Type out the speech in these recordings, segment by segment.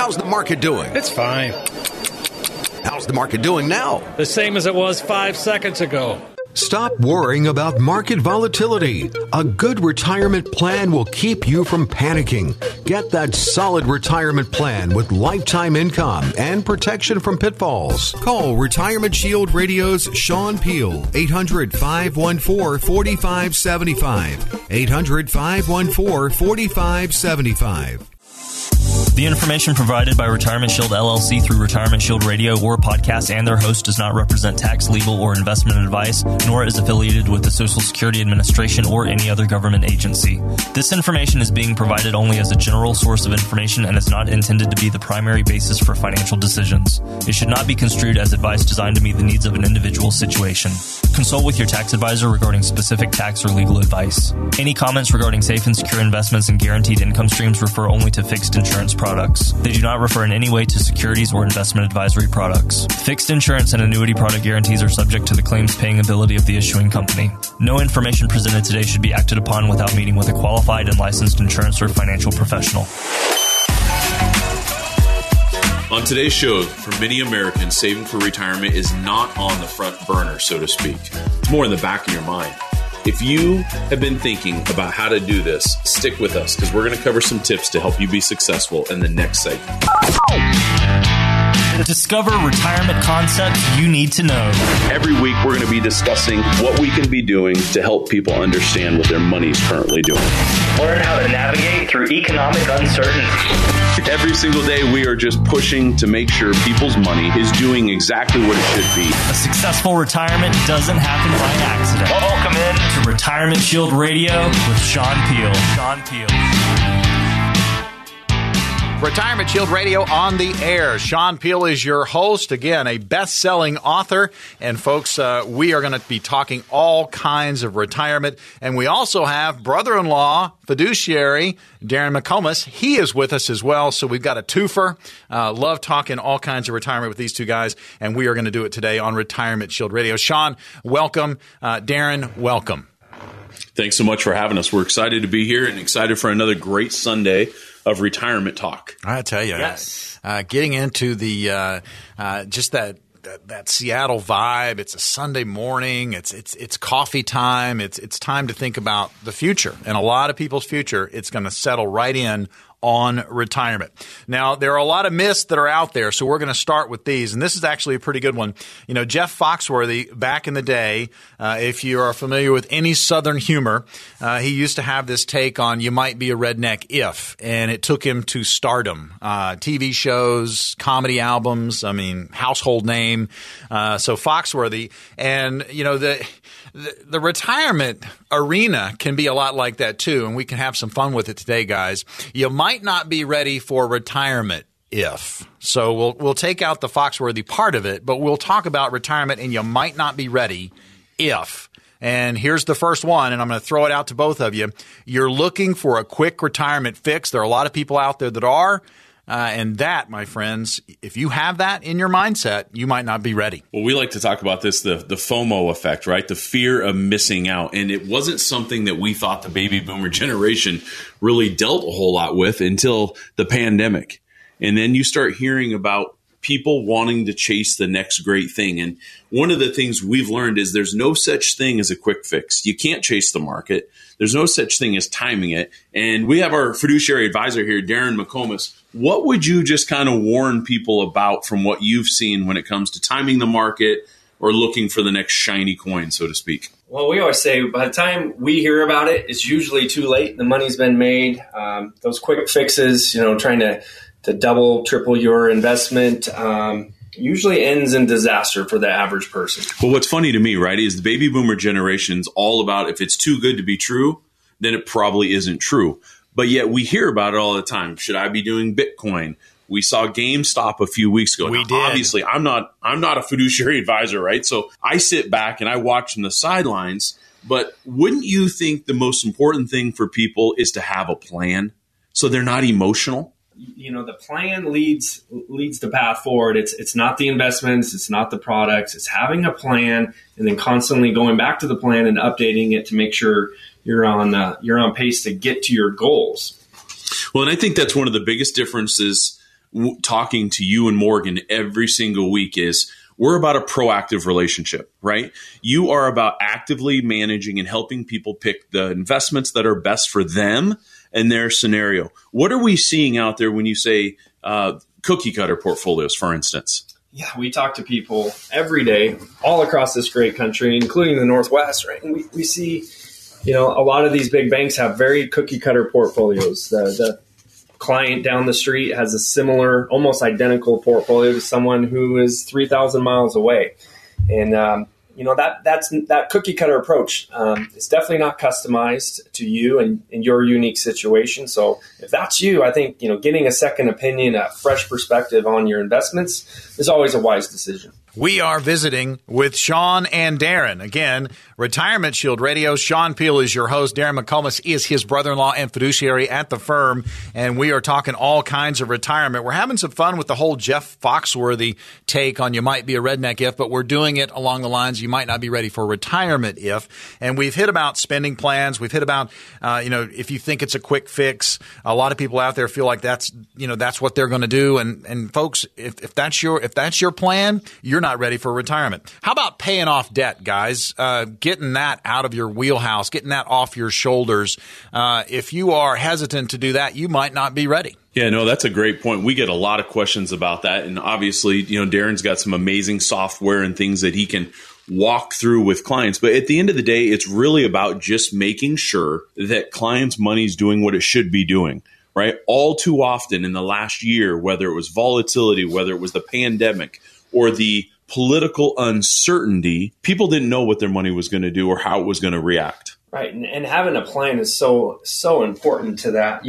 How's the market doing? It's fine. How's the market doing now? The same as it was 5 seconds ago. Stop worrying about market volatility. A good retirement plan will keep you from panicking. Get that solid retirement plan with lifetime income and protection from pitfalls. Call Retirement Shield Radio's Sean Peel, 800-514-4575. 800-514-4575. The information provided by Retirement Shield LLC through Retirement Shield Radio or podcast and their host does not represent tax, legal, or investment advice, nor is affiliated with the Social Security Administration or any other government agency. This information is being provided only as a general source of information and is not intended to be the primary basis for financial decisions. It should not be construed as advice designed to meet the needs of an individual situation. Consult with your tax advisor regarding specific tax or legal advice. Any comments regarding safe and secure investments and guaranteed income streams refer only to fixed insurance products. They do not refer in any way to securities or investment advisory products. Fixed insurance and annuity product guarantees are subject to the claims paying ability of the issuing company. No information presented today should be acted upon without meeting with a qualified and licensed insurance or financial professional. On today's show, for many Americans, saving for retirement is not on the front burner, so to speak. It's more in the back of your mind. If you have been thinking about how to do this, stick with us because we're going to cover some tips to help you be successful in the next segment. Discover retirement concepts you need to know. Every week, we're going to be discussing what we can be doing to help people understand what their money is currently doing. Learn how to navigate through economic uncertainty. Every single day, we are just pushing to make sure people's money is doing exactly what it should be. A successful retirement doesn't happen by accident. Welcome in to Retirement Shield Radio with Sean Peel. Sean Peel. Retirement Shield Radio on the air. Sean Peel is your host. Again, a best-selling author. And folks, we are going to be talking all kinds of retirement. And we also have brother-in-law, fiduciary, Darren McComas. He is with us as well. So we've got a twofer. Love talking all kinds of retirement with these two guys. And we are going to do it today on Retirement Shield Radio. Sean, welcome. Darren, welcome. Thanks so much for having us. We're excited to be here and excited for another great Sunday of retirement talk. I tell you, yes. Getting into the just that Seattle vibe. It's a Sunday morning. It's coffee time. It's time to think about the future, and a lot of people's future. It's going to settle right in on retirement. Now, there are a lot of myths that are out there, so we're going to start with these, and this is actually a pretty good one. You know, Jeff Foxworthy, back in the day, if you are familiar with any Southern humor, he used to have this take on you might be a redneck if, and it took him to stardom. TV shows, comedy albums, household name. So Foxworthy, and, you know, the retirement arena can be a lot like that too, and we can have some fun with it today, guys. You might not be ready for retirement if. So we'll take out the Foxworthy part of it, but we'll talk about retirement and you might not be ready if. And here's the first one, and I'm going to throw it out to both of you. You're looking for a quick retirement fix. There are a lot of people out there that are. And that, my friends, if you have that in your mindset, you might not be ready. Well, we like to talk about this, the FOMO effect, right? The fear of missing out. And it wasn't something that we thought the baby boomer generation really dealt a whole lot with until the pandemic. And then you start hearing about people wanting to chase the next great thing. And one of the things we've learned is there's no such thing as a quick fix. You can't chase the market. There's no such thing as timing it. And we have our fiduciary advisor here, Darren McComas. What would you just kind of warn people about from what you've seen when it comes to timing the market or looking for the next shiny coin, so to speak? Well, we always say by the time we hear about it, it's usually too late. The money's been made. Those quick fixes, trying to double, triple your investment, usually ends in disaster for the average person. Well, what's funny to me, right, is the baby boomer generation's all about if it's too good to be true, then it probably isn't true. But yet we hear about it all the time. Should I be doing Bitcoin? We saw GameStop a few weeks ago. We now, did. Obviously, I'm not a fiduciary advisor, right? So I sit back and I watch from the sidelines. But wouldn't you think the most important thing for people is to have a plan so they're not emotional? The plan leads the path forward. It's not the investments. It's not the products. It's having a plan and then constantly going back to the plan and updating it to make sure you're on pace to get to your goals. Well, and I think that's one of the biggest differences talking to you and Morgan every single week is we're about a proactive relationship, right? You are about actively managing and helping people pick the investments that are best for them and their scenario. What are we seeing out there when you say cookie cutter portfolios, for instance? Yeah, we talk to people every day all across this great country, including the Northwest, right? And we see, a lot of these big banks have very cookie cutter portfolios. The client down the street has a similar, almost identical portfolio to someone who is 3,000 miles away. And, that cookie cutter approach is definitely not customized to you and your unique situation. So if that's you, I think, getting a second opinion, a fresh perspective on your investments is always a wise decision. We are visiting with Sean and Darren. Again, Retirement Shield Radio. Sean Peel is your host. Darren McComas is his brother-in-law and fiduciary at the firm. And we are talking all kinds of retirement. We're having some fun with the whole Jeff Foxworthy take on you might be a redneck if, but we're doing it along the lines you might not be ready for retirement if. And we've hit about spending plans. We've hit about, if you think it's a quick fix. A lot of people out there feel like that's what they're going to do. And folks, if that's your plan, you're not ready for retirement. How about paying off debt, guys? Getting that out of your wheelhouse, getting that off your shoulders. If you are hesitant to do that, you might not be ready. Yeah, no, that's a great point. We get a lot of questions about that. And obviously, Darren's got some amazing software and things that he can walk through with clients. But at the end of the day, it's really about just making sure that clients' money is doing what it should be doing. Right? All too often in the last year, whether it was volatility, whether it was the pandemic or the political uncertainty, people didn't know what their money was going to do or how it was going to react. Right. And having a plan is so important to that.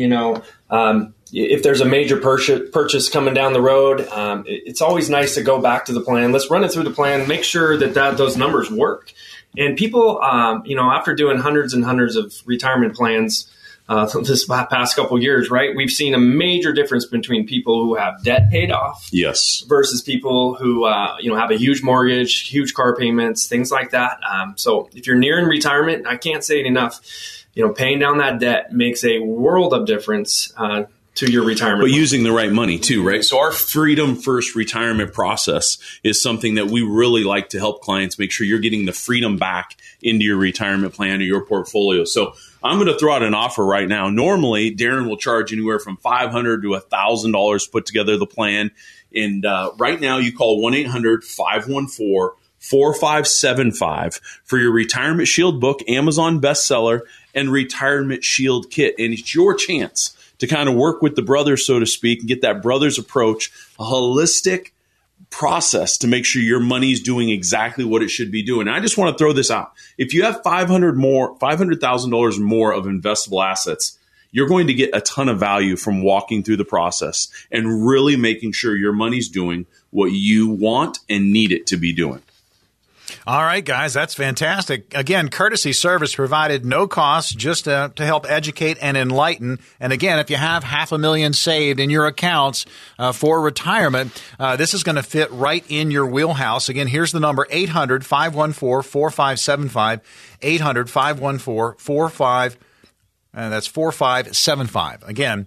If there's a major purchase coming down the road, it's always nice to go back to the plan. Let's run it through the plan, make sure that those numbers work. And people, after doing hundreds and hundreds of retirement plans, this past couple of years, right? We've seen a major difference between people who have debt paid off, yes, versus people who, have a huge mortgage, huge car payments, things like that. So if you're nearing retirement, I can't say it enough. Paying down that debt makes a world of difference to your retirement. But using the right money too, right? So our Freedom First retirement process is something that we really like to help clients make sure you're getting the freedom back into your retirement plan or your portfolio. So I'm going to throw out an offer right now. Normally, Darren will charge anywhere from $500 to $1,000 to put together the plan. And right now, you call 1-800-514-4575 for your Retirement Shield book, Amazon bestseller, and Retirement Shield kit. And it's your chance to kind of work with the brothers, so to speak, and get that brother's approach, a holistic process to make sure your money's doing exactly what it should be doing. And I just want to throw this out. If you have $500,000 or more of investable assets, you're going to get a ton of value from walking through the process and really making sure your money's doing what you want and need it to be doing. All right, guys, that's fantastic. Again, courtesy service provided, no cost, just to help educate and enlighten. And again, if you have $500,000 saved in your accounts for retirement, this is going to fit right in your wheelhouse. Again, here's the number, 800-514-4575, 800-514-4575. That's 4575. Again,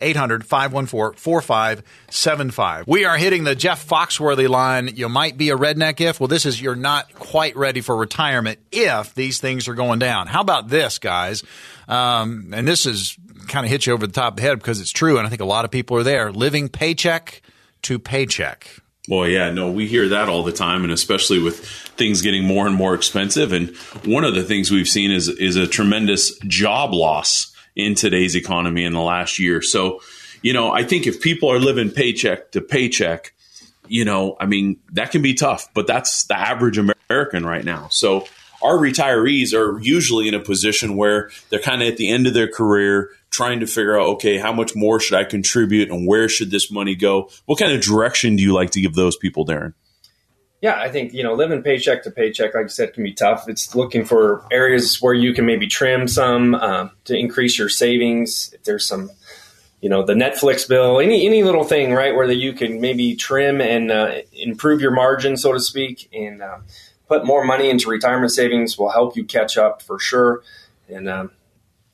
800-514-4575. We are hitting the Jeff Foxworthy line. You might be a redneck if. Well, this is you're not quite ready for retirement if these things are going down. How about this, guys? And this is kind of hit you over the top of the head because it's true, and I think a lot of people are there. Living paycheck to paycheck. Well, yeah, no, we hear that all the time, and especially with things getting more and more expensive. And one of the things we've seen is a tremendous job loss in today's economy in the last year. So, I think if people are living paycheck to paycheck, that can be tough, but that's the average American right now. So our retirees are usually in a position where they're kind of at the end of their career, trying to figure out, okay, how much more should I contribute and where should this money go? What kind of direction do you like to give those people, Darren? Yeah, I think, living paycheck to paycheck, like you said, can be tough. It's looking for areas where you can maybe trim some to increase your savings. If there's some, the Netflix bill, any little thing, right, where that you can maybe trim and improve your margin, so to speak, and put more money into retirement savings will help you catch up for sure. And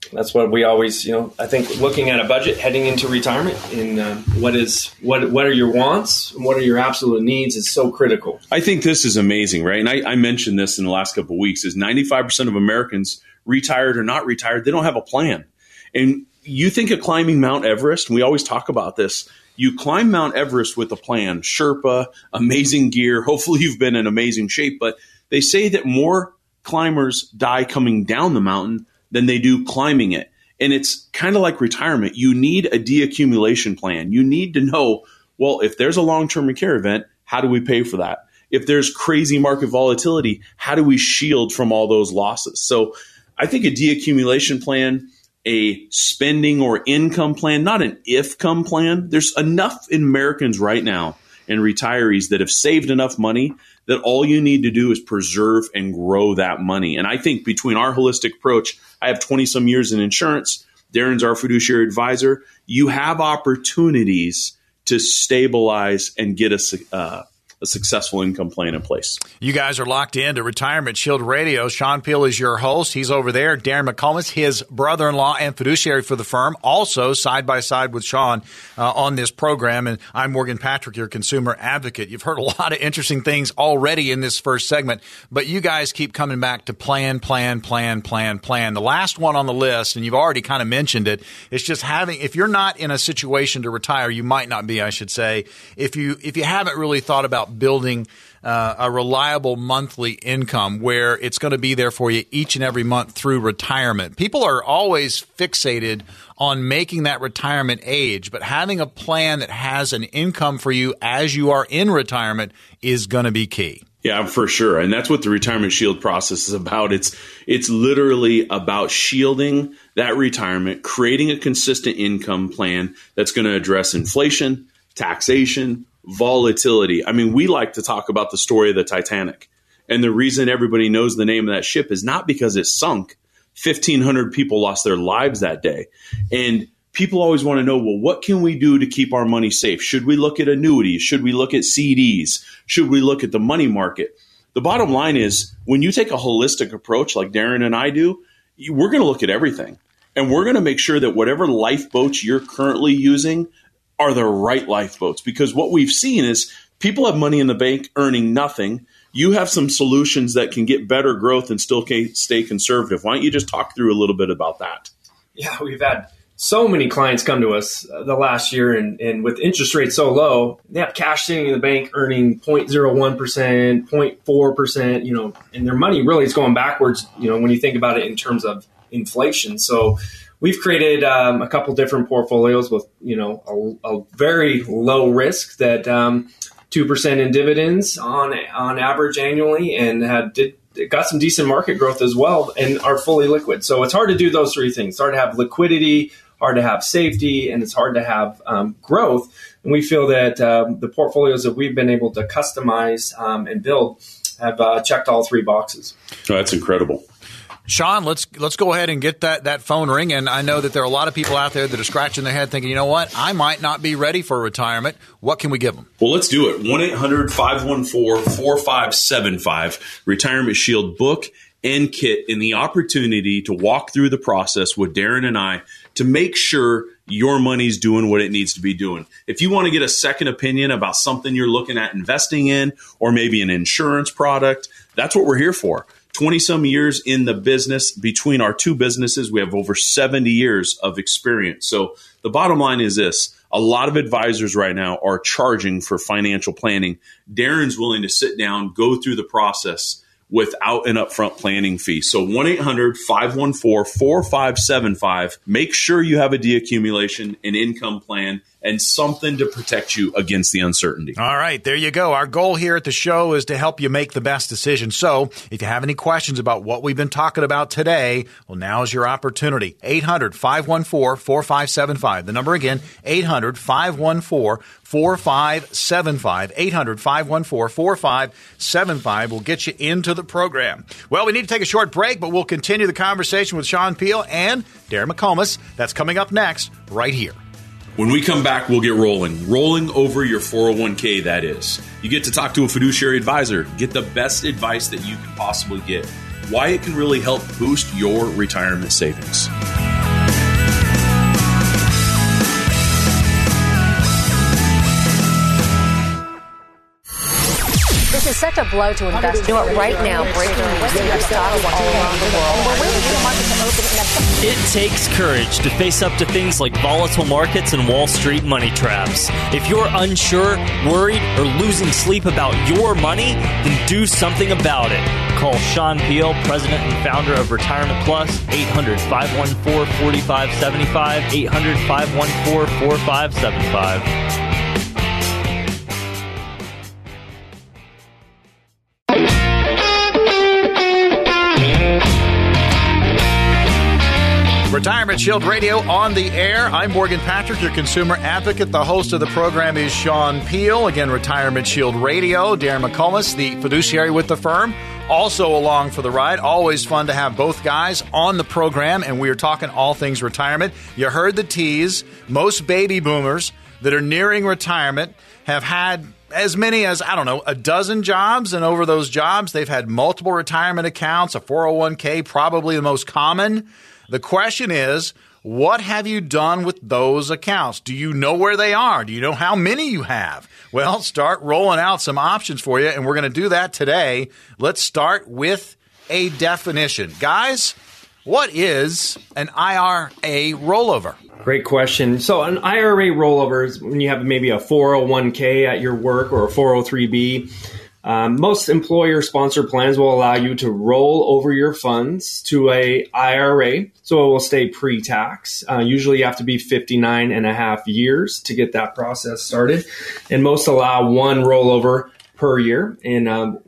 That's what we always, I think looking at a budget heading into retirement and what are your wants and what are your absolute needs is so critical. I think this is amazing, right? And I mentioned this in the last couple of weeks is 95% of Americans, retired or not retired, they don't have a plan. And you think of climbing Mount Everest, and we always talk about this. You climb Mount Everest with a plan, Sherpa, amazing gear. Hopefully you've been in amazing shape, but they say that more climbers die coming down the mountain than they do climbing it. And it's kind of like retirement. You need a deaccumulation plan. You need to know, well, if there's a long-term care event, how do we pay for that? If there's crazy market volatility, how do we shield from all those losses? So I think a deaccumulation plan, a spending or income plan, not an if-come plan. There's enough Americans right now and retirees that have saved enough money that all you need to do is preserve and grow that money. And I think between our holistic approach, I have 20 some years in insurance. Darren's our fiduciary advisor. You have opportunities to stabilize and get a successful income plan in place. You guys are locked into Retirement Shield Radio. Sean Peel is your host. He's over there. Darren McComas, his brother-in-law and fiduciary for the firm, also side by side with Sean on this program. And I'm Morgan Patrick, your consumer advocate. You've heard a lot of interesting things already in this first segment, but you guys keep coming back to plan. The last one on the list, and you've already kind of mentioned it, is just if you're not in a situation to retire, you might not be, I should say, if you haven't really thought about building a reliable monthly income where it's going to be there for you each and every month through retirement. People are always fixated on making that retirement age, but having a plan that has an income for you as you are in retirement is going to be key. Yeah, for sure. And that's what the Retirement Shield process is about. It's literally about shielding that retirement, creating a consistent income plan that's going to address inflation, taxation, volatility. I mean, we like to talk about the story of the Titanic. And the reason everybody knows the name of that ship is not because it sunk. 1,500 people lost their lives that day. And people always want to know, well, what can we do to keep our money safe? Should we look at annuities? Should we look at CDs? Should we look at the money market? The bottom line is when you take a holistic approach like Darren and I do, we're going to look at everything. And we're going to make sure that whatever lifeboats you're currently using are the right lifeboats, because what we've seen is people have money in the bank earning nothing. You have some solutions that can get better growth and still stay conservative. Why don't you just talk through a little bit about that? Yeah, we've had so many clients come to us the last year, and with interest rates so low, they have cash sitting in the bank earning 0.01%, 0.4%, and their money really is going backwards, when you think about it in terms of inflation. So we've created a couple different portfolios with, a very low risk that 2% in dividends on average annually, and got some decent market growth as well, and are fully liquid. So it's hard to do those three things. It's hard to have liquidity, hard to have safety, and it's hard to have growth. And we feel that the portfolios that we've been able to customize and build have checked all three boxes. Oh, that's incredible. Sean, let's go ahead and get that phone ring. And I know that there are a lot of people out there that are scratching their head thinking, you know what, I might not be ready for retirement. What can we give them? Well, let's do it. 1-800-514-4575, Retirement Shield book and kit, and the opportunity to walk through the process with Darren and I to make sure your money's doing what it needs to be doing. If you want to get a second opinion about something you're looking at investing in, or maybe an insurance product, that's what we're here for. 20-some years in the business. Between our two businesses, we have over 70 years of experience. So the bottom line is this. A lot of advisors right now are charging for financial planning. Darren's willing to sit down, go through the process without an upfront planning fee. So 1-800-514-4575. Make sure you have a deaccumulation, an income plan, and something to protect you against the uncertainty. All right, there you go. Our goal here at the show is to help you make the best decision. So if you have any questions about what we've been talking about today, well, now is your opportunity. 800-514-4575. The number again, 800-514-4575. 800-514-4575 will get you into the program. Well, we need to take a short break, but we'll continue the conversation with Sean Peel and Darren McComas. That's coming up next, right here. When we come back, we'll get rolling over your 401k, that is. You get to talk to a fiduciary advisor, get the best advice that you can possibly get, why it can really help boost your retirement savings. is such a blow to investors. You know what, right now, breaking news, your stocks all around the world. And we're waiting for the market to open. It takes courage to face up to things like volatile markets and Wall Street money traps. If you're unsure, worried, or losing sleep about your money, then do something about it. Call Sean Peel, President and Founder of Retirement Plus, 800-514-4575, 800-514-4575. Retirement Shield Radio on the air. I'm Morgan Patrick, your consumer advocate. The host of the program is Sean Peel. Again, Retirement Shield Radio. Darren McComas, the fiduciary with the firm, also along for the ride. Always fun to have both guys on the program, and we are talking all things retirement. You heard the tease. Most baby boomers that are nearing retirement have had as many as, a dozen jobs, and over those jobs, they've had multiple retirement accounts, a 401k, probably the most common. The question is, what have you done with those accounts? Do you know where they are? Do you know how many you have? Well, start rolling out some options for you, and we're going to do that today. Let's start with a definition. Guys, what is an IRA rollover? Great question. So an IRA rollover is when you have maybe a 401k at your work or a 403b. Most employer-sponsored plans will allow you to roll over your funds to a IRA, so it will stay pre-tax. Usually you have to be 59 and a half years to get that process started, and most allow one rollover per year. And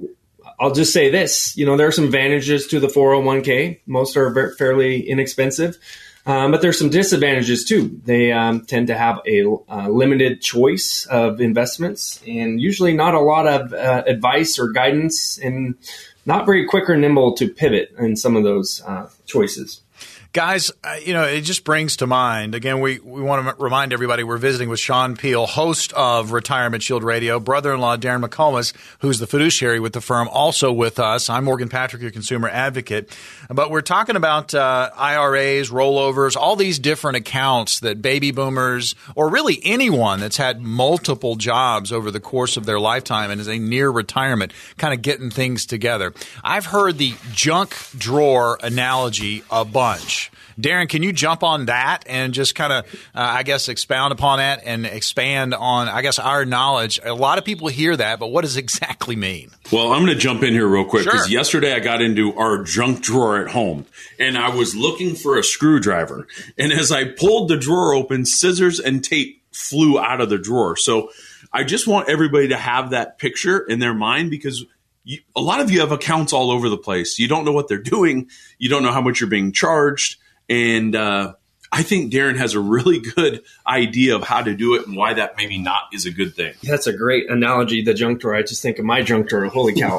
I'll just say this, there are some advantages to the 401k. Most are fairly inexpensive. But there's some disadvantages too. They tend to have a limited choice of investments, and usually not a lot of advice or guidance, and not very quick or nimble to pivot in some of those choices. Guys, it just brings to mind, again, we want to remind everybody we're visiting with Sean Peel, host of Retirement Shield Radio, brother-in-law Darren McComas, who's the fiduciary with the firm, also with us. I'm Morgan Patrick, your consumer advocate. But we're talking about IRAs, rollovers, all these different accounts that baby boomers, or really anyone that's had multiple jobs over the course of their lifetime and is a near retirement, kind of getting things together. I've heard the junk drawer analogy a bunch. Darren, can you jump on that and just kind of, expound upon that and expand on, our knowledge? A lot of people hear that, but what does it exactly mean? Well, I'm going to jump in here real quick because Sure. Yesterday I got into our junk drawer at home, and I was looking for a screwdriver. And as I pulled the drawer open, scissors and tape flew out of the drawer. So I just want everybody to have that picture in their mind, because a lot of you have accounts all over the place. You don't know what they're doing. You don't know how much you're being charged. And I think Darren has a really good idea of how to do it and why that maybe not is a good thing. That's a great analogy, the junk drawer. I just think of my junk drawer. Holy cow.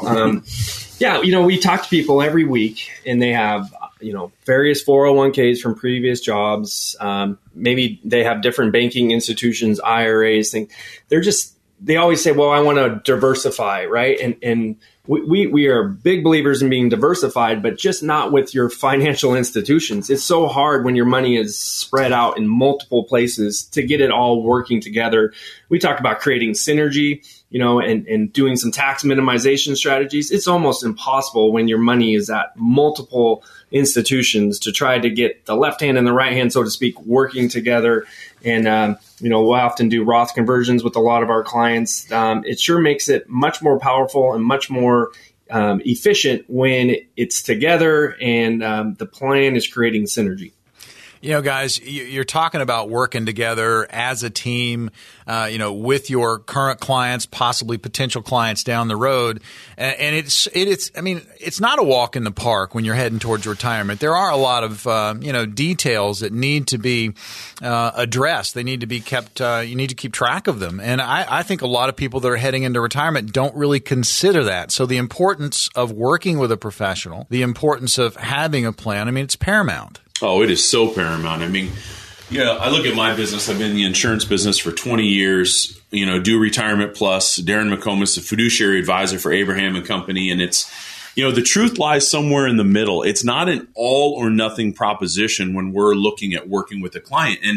We talk to people every week, and they have, various 401ks from previous jobs. Maybe they have different banking institutions, IRAs. They always say, well, I want to diversify, right? And we are big believers in being diversified, but just not with your financial institutions. It's so hard when your money is spread out in multiple places to get it all working together. We talk about creating synergy, and doing some tax minimization strategies. It's almost impossible when your money is at multiple institutions to try to get the left hand and the right hand, so to speak, working together. And, we'll often do Roth conversions with a lot of our clients. It sure makes it much more powerful and much more efficient when it's together and the plan is creating synergy. Guys, you're talking about working together as a team, with your current clients, possibly potential clients down the road. And it's not a walk in the park when you're heading towards retirement. There are a lot of, details that need to be addressed. They need to be kept, you need to keep track of them. And I think a lot of people that are heading into retirement don't really consider that. So the importance of working with a professional, the importance of having a plan, it's paramount. Oh, it is so paramount. I look at my business. I've been in the insurance business for 20 years, do Retirement Plus. Darren McComas, the fiduciary advisor for Abraham & Company. And it's, the truth lies somewhere in the middle. It's not an all or nothing proposition when we're looking at working with a client. And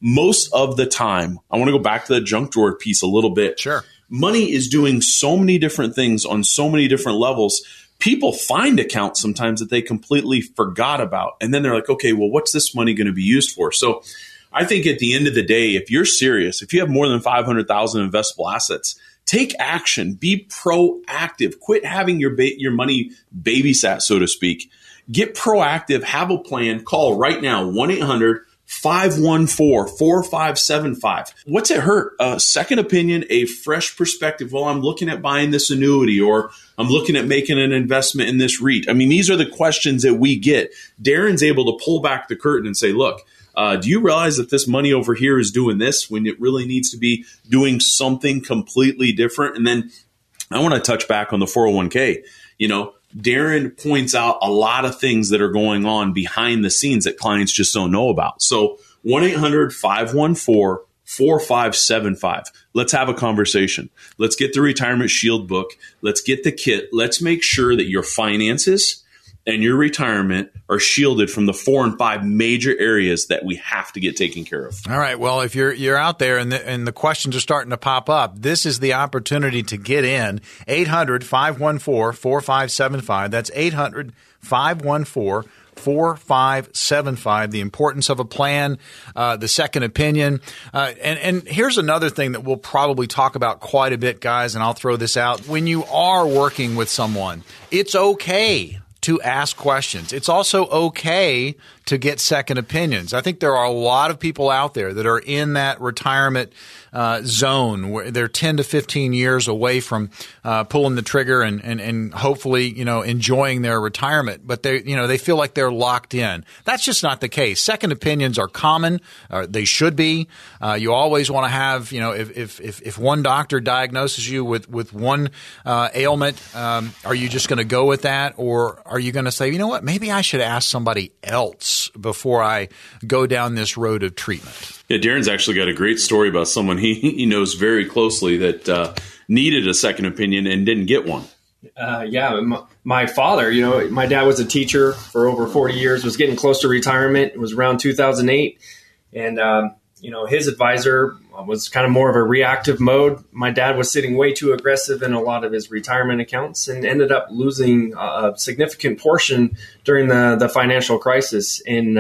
most of the time, I want to go back to the junk drawer piece a little bit. Sure. Money is doing so many different things on so many different levels. People find accounts sometimes that they completely forgot about. And then they're like, okay, well, what's this money going to be used for? So I think at the end of the day, if you're serious, if you have more than 500,000 investable assets, take action, be proactive, quit having your money babysat, so to speak. Get proactive, have a plan, call right now, 1-800-514-4575. What's it hurt? A second opinion, a fresh perspective. Well, I'm looking at buying this annuity, or I'm looking at making an investment in this REIT. I mean, these are the questions that we get. Darren's able to pull back the curtain and say, look, do you realize that this money over here is doing this when it really needs to be doing something completely different? And then I want to touch back on the 401k. Darren points out a lot of things that are going on behind the scenes that clients just don't know about. So 1-800-514-4575. Let's have a conversation. Let's get the Retirement Shield book. Let's get the kit. Let's make sure that your finances and your retirement are shielded from the 4 and 5 major areas that we have to get taken care of. All right. Well, if you're out there and the questions are starting to pop up, this is the opportunity to get in. 800-514-4575. That's 800-514-4575. The importance of a plan, the second opinion. And here's another thing that we'll probably talk about quite a bit, guys, and I'll throw this out. When you are working with someone, it's okay to ask questions. It's also okay to get second opinions. I think there are a lot of people out there that are in that retirement zone where they're 10 to 15 years away from pulling the trigger and hopefully, enjoying their retirement. But they feel like they're locked in. That's just not the case. Second opinions are common. They should be. You always want to have, if one doctor diagnoses you with one ailment, are you just going to go with that? Or are you going to say, you know what, maybe I should ask somebody else before I go down this road of treatment? Yeah, Darren's actually got a great story about someone he knows very closely that needed a second opinion and didn't get one. My father, my dad was a teacher for over 40 years, was getting close to retirement. It was around 2008. And, his advisor was kind of more of a reactive mode. My dad was sitting way too aggressive in a lot of his retirement accounts and ended up losing a significant portion during the financial crisis. And,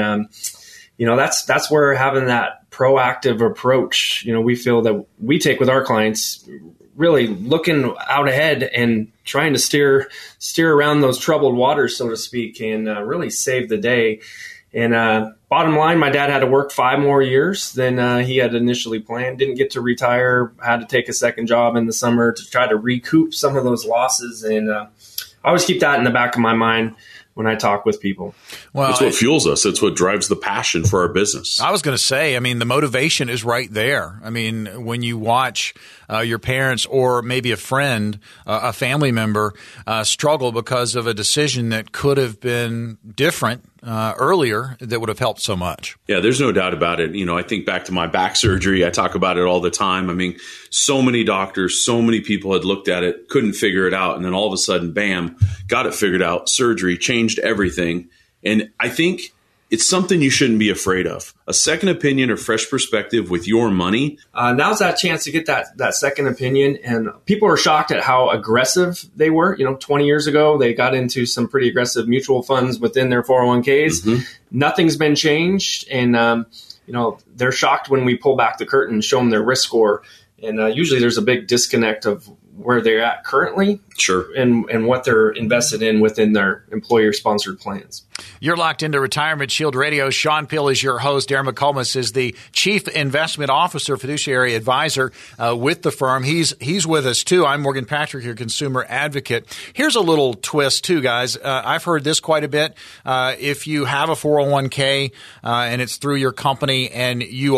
that's where having that proactive approach, we feel that we take with our clients, really looking out ahead and trying to steer around those troubled waters, so to speak, and really save the day. And bottom line, my dad had to work 5 more years than he had initially planned. Didn't get to retire, had to take a second job in the summer to try to recoup some of those losses. And I always keep that in the back of my mind when I talk with people. Well, it's what fuels us. It's what drives the passion for our business. I was going to say, the motivation is right there. When you watch your parents or maybe a friend, a family member struggle because of a decision that could have been different earlier, that would have helped so much. Yeah, there's no doubt about it. I think back to my back surgery. I talk about it all the time. So many doctors, so many people had looked at it, couldn't figure it out. And then all of a sudden, bam, got it figured out. Surgery changed everything. And I think it's something you shouldn't be afraid of. A second opinion or fresh perspective with your money. Now's that chance to get that second opinion. And people are shocked at how aggressive they were. 20 years ago, they got into some pretty aggressive mutual funds within their 401ks. Mm-hmm. Nothing's been changed. And, they're shocked when we pull back the curtain and show them their risk score. And usually there's a big disconnect of where they're at currently, sure, and what they're invested in within their employer-sponsored plans. You're locked into Retirement Shield Radio. Sean Pill is your host. Darren McComas is the Chief Investment Officer, Fiduciary Advisor with the firm. He's with us, too. I'm Morgan Patrick, your consumer advocate. Here's a little twist, too, guys. I've heard this quite a bit. If you have a 401k and it's through your company and you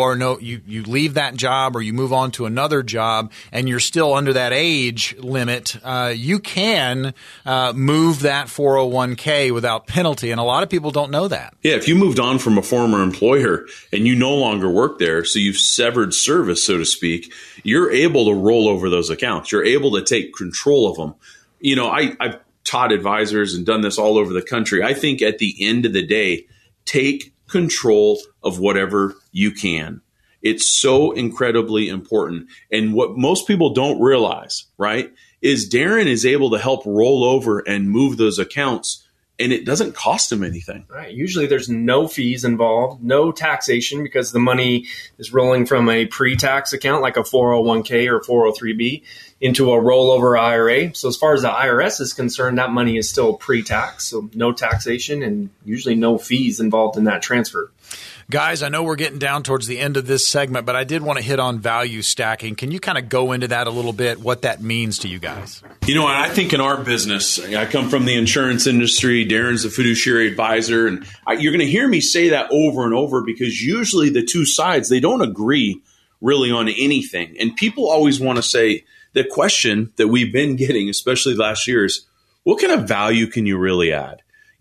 leave that job or you move on to another job and you're still under that age limit, you can move that 401k without penalty. And a lot of people don't know that. Yeah, if you moved on from a former employer and you no longer work there, so you've severed service, so to speak, you're able to roll over those accounts. You're able to take control of them. I've taught advisors and done this all over the country. I think at the end of the day, take control of whatever you can. It's so incredibly important. And what most people don't realize, right, is Darren is able to help roll over and move those accounts, and it doesn't cost him anything. Right. Usually there's no fees involved, no taxation, because the money is rolling from a pre-tax account like a 401k or 403b into a rollover IRA. So as far as the IRS is concerned, that money is still pre-tax, so no taxation and usually no fees involved in that transfer. Guys, I know we're getting down towards the end of this segment, but I did want to hit on value stacking. Can you kind of go into that a little bit, what that means to you guys? I think in our business, I come from the insurance industry. Darren's a fiduciary advisor. And you're going to hear me say that over and over because usually the two sides, they don't agree really on anything. And people always want to say, the question that we've been getting, especially last year, is what kind of value can you really add?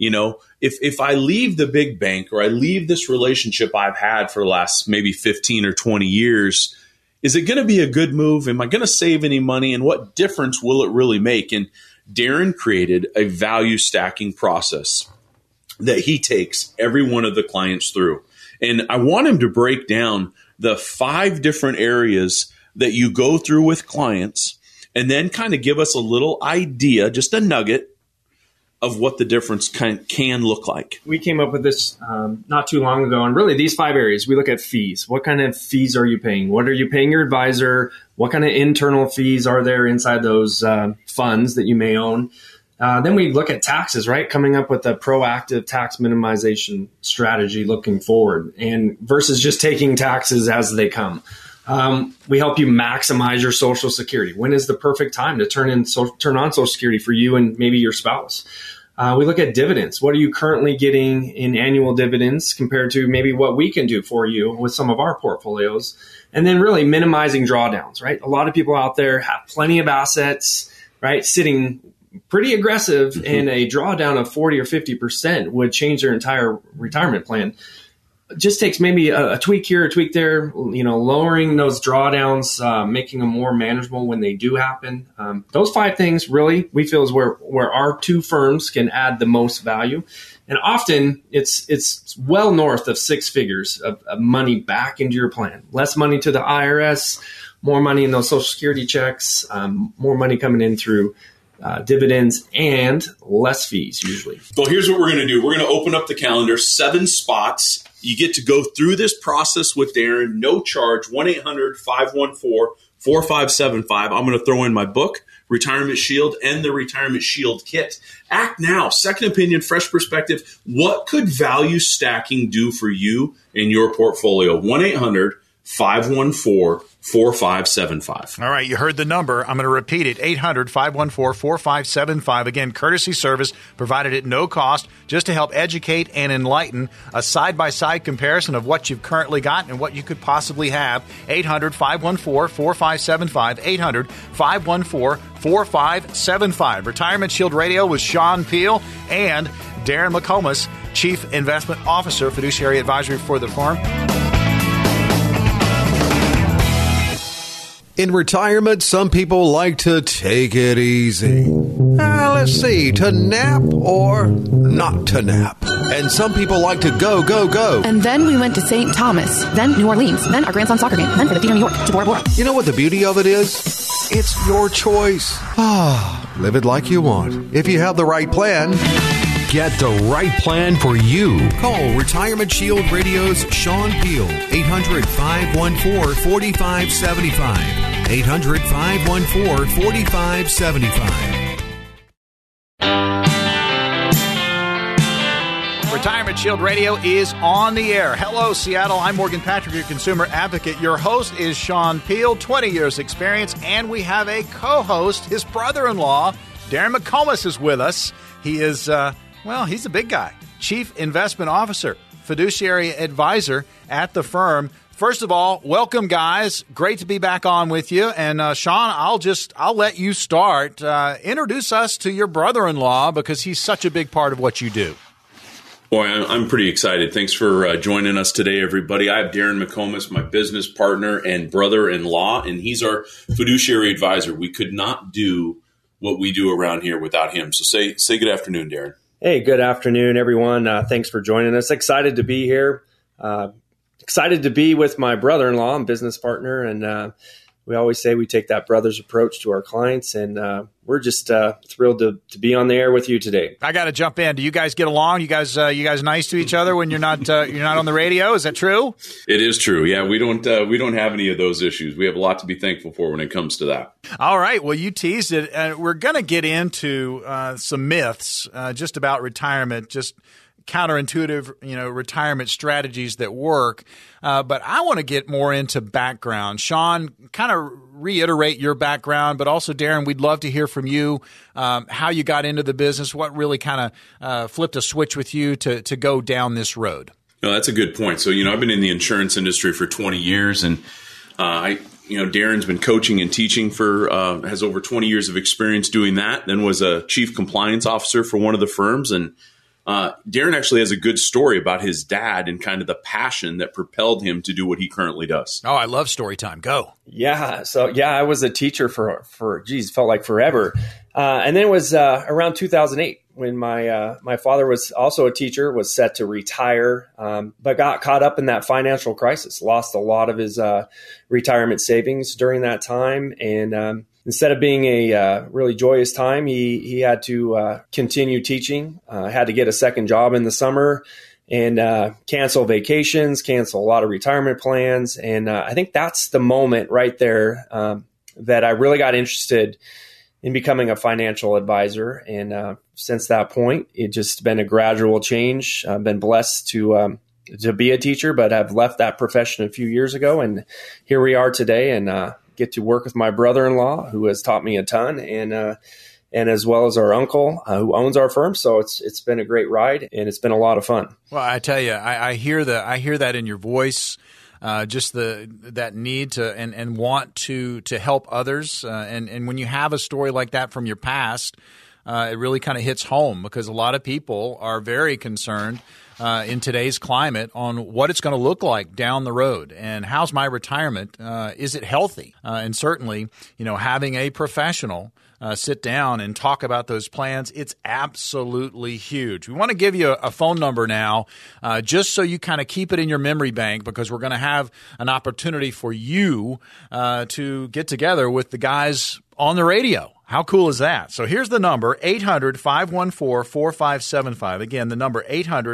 If I leave the big bank or I leave this relationship I've had for the last maybe 15 or 20 years, is it going to be a good move? Am I going to save any money? And what difference will it really make? And Darren created a value stacking process that he takes every one of the clients through. And I want him to break down the 5 different areas that you go through with clients and then kind of give us a little idea, just a nugget, of what the difference can look like. We came up with this not too long ago. And really these 5 areas, we look at fees. What kind of fees are you paying? What are you paying your advisor? What kind of internal fees are there inside those funds that you may own? Then we look at taxes, right? Coming up with a proactive tax minimization strategy looking forward and versus just taking taxes as they come. We help you maximize your Social Security. When is the perfect time to turn on Social Security for you and maybe your spouse? We look at dividends. What are you currently getting in annual dividends compared to maybe what we can do for you with some of our portfolios? And then really minimizing drawdowns, right? A lot of people out there have plenty of assets, right? Sitting pretty aggressive, and a drawdown of 40 or 50% would change their entire retirement plan. It just takes maybe a tweak here, a tweak there, lowering those drawdowns, making them more manageable when they do happen. Those 5 things really we feel is where our 2 firms can add the most value. And often it's well north of 6 figures of money back into your plan. Less money to the IRS, more money in those Social Security checks, more money coming in through dividends, and less fees usually. Well, here's what we're going to do. We're going to open up the calendar, 7 spots. You get to go through this process with Darren, no charge, 1-800-514-4575. I'm going to throw in my book, Retirement Shield, and the Retirement Shield Kit. Act now. Second opinion, fresh perspective. What could value stacking do for you in your portfolio? 1-800-514-4575. All right, you heard the number. I'm going to repeat it, 800-514-4575. Again, courtesy service provided at no cost just to help educate and enlighten, a side-by-side comparison of what you've currently got and what you could possibly have. 800-514-4575, 800-514-4575. Retirement Shield Radio with Sean Peel and Darren McComas, Chief Investment Officer, Fiduciary Advisory for the firm. In retirement, some people like to take it easy. Let's see, to nap or not to nap. And some people like to go, go, go. And then we went to St. Thomas, then New Orleans, then our grandson's soccer game, then for the theater in New York to Bora Bora. You know what the beauty of it is? It's your choice. Live it like you want. If you have the right plan, get the right plan for you. Call Retirement Shield Radio's Sean Peel, 800-514-4575. 800-514-4575. Retirement Shield Radio is on the air. Hello, Seattle. I'm Morgan Patrick, your consumer advocate. Your host is Sean Peel, 20 years experience, and we have a co-host, his brother-in-law, Darren McComas, is with us. He is, he's a big guy. Chief Investment Officer, Fiduciary Advisor at the firm. First of all, welcome, guys. Great to be back on with you. And Sean, I'll let you start. Introduce us to your brother-in-law because he's such a big part of what you do. Boy, I'm pretty excited. Thanks for joining us today, everybody. I have Darren McComas, my business partner and brother-in-law, and he's our fiduciary advisor. We could not do what we do around here without him. So say good afternoon, Darren. Hey, good afternoon, everyone. Thanks for joining us. Excited to be here. excited to be with my brother-in-law and business partner. And we always say we take that brother's approach to our clients. And we're just thrilled to be on the air with you today. I got to jump in. Do you guys get along? You guys nice to each other when you're not on the radio? Is that true? It is true. Yeah, we don't have any of those issues. We have a lot to be thankful for when it comes to that. All right. Well, you teased it. We're going to get into some myths just about retirement, just counterintuitive, retirement strategies that work. But I want to get more into background. Sean, kind of reiterate your background, but also Darren, we'd love to hear from you, how you got into the business, what really kind of flipped a switch with you to go down this road. No, that's a good point. So, I've been in the insurance industry for 20 years and Darren's been coaching and teaching has over 20 years of experience doing that, then was a chief compliance officer for one of the firms. And Darren actually has a good story about his dad and kind of the passion that propelled him to do what he currently does. Oh, I love story time. Go. Yeah. So, I was a teacher for felt like forever. And then it was around 2008 when my father was also a teacher, was set to retire, but got caught up in that financial crisis, lost a lot of his retirement savings during that time. And instead of being a really joyous time, he had to continue teaching, had to get a second job in the summer and cancel vacations, cancel a lot of retirement plans. And I think that's the moment right there that I really got interested in becoming a financial advisor. And since that point, it's just been a gradual change. I've been blessed to be a teacher, but I've left that profession a few years ago. And here we are today and get to work with my brother-in-law, who has taught me a ton, and as well as our uncle who owns our firm. So it's been a great ride, and it's been a lot of fun. Well, I tell you, I hear that in your voice, just that need to and want to help others, and when you have a story like that from your past, it really kind of hits home because a lot of people are very concerned in today's climate on what it's going to look like down the road and how's my retirement? Is it healthy? And certainly, having a professional sit down and talk about those plans, it's absolutely huge. We want to give you a phone number now just so you kind of keep it in your memory bank because we're going to have an opportunity for you to get together with the guys on the radio. How cool is that? So here's the number, 800-514-4575. Again, the number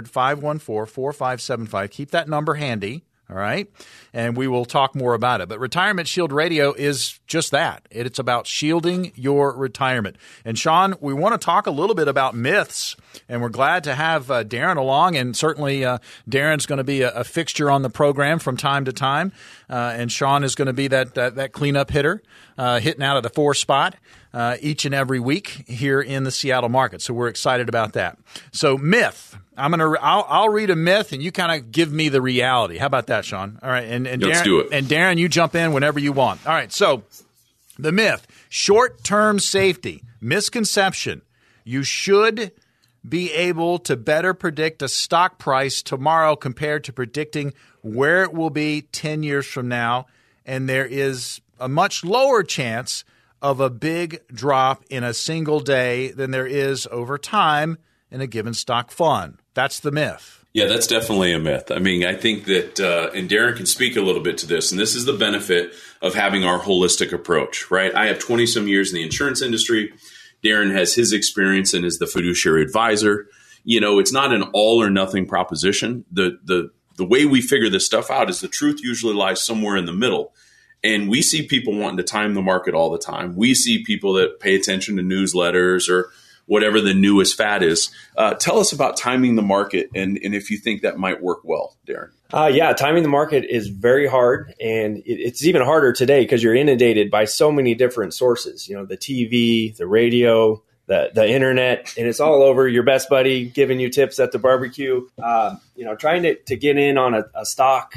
800-514-4575. Keep that number handy, all right? And we will talk more about it. But Retirement Shield Radio is just that. It's about shielding your retirement. And Sean, we want to talk a little bit about myths, and we're glad to have Darren along. And certainly Darren's going to be a fixture on the program from time to time. And Sean is going to be that cleanup hitter, hitting out of the 4 spot. Each and every week here in the Seattle market. So we're excited about that. So myth. I'll read a myth and you kind of give me the reality. How about that, Sean? All right. And Let's Darren, do it. And Darren, you jump in whenever you want. All right. So the myth, short-term safety, misconception. You should be able to better predict a stock price tomorrow compared to predicting where it will be 10 years from now. And there is a much lower chance of a big drop in a single day than there is over time in a given stock fund. That's the myth. Yeah, that's definitely a myth. I mean, I think that, and Darren can speak a little bit to this, and this is the benefit of having our holistic approach, right? I have 20-some years in the insurance industry. Darren has his experience and is the fiduciary advisor. It's not an all or nothing proposition. The way we figure this stuff out is the truth usually lies somewhere in the middle. And we see people wanting to time the market all the time. We see people that pay attention to newsletters or whatever the newest fad is. Tell us about timing the market and if you think that might work well, Darren. Yeah, timing the market is very hard. And it's even harder today because you're inundated by so many different sources, the TV, the radio, the internet, and it's all over. Your best buddy giving you tips at the barbecue. Trying to get in on a stock